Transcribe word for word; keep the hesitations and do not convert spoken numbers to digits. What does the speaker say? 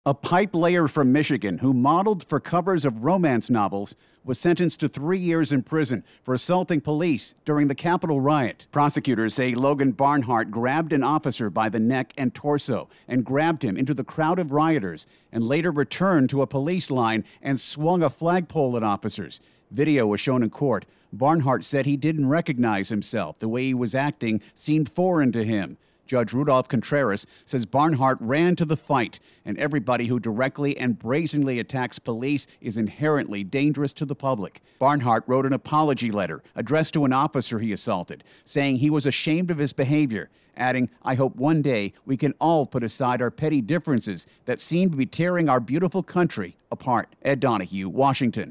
A pipe layer from Michigan who modeled for covers of romance novels was sentenced to three years in prison for assaulting police during the Capitol riot. Prosecutors say Logan Barnhart grabbed an officer by the neck and torso and grabbed him into the crowd of rioters and later returned to a police line and swung a flagpole at officers. Video was shown in court. Barnhart said he didn't recognize himself. The way he was acting seemed foreign to him. Judge Rudolph Contreras says Barnhart ran to the fight, and everybody who directly and brazenly attacks police is inherently dangerous to the public. Barnhart wrote an apology letter addressed to an officer he assaulted, saying he was ashamed of his behavior, adding, "I hope one day we can all put aside our petty differences that seem to be tearing our beautiful country apart." Ed Donahue, Washington.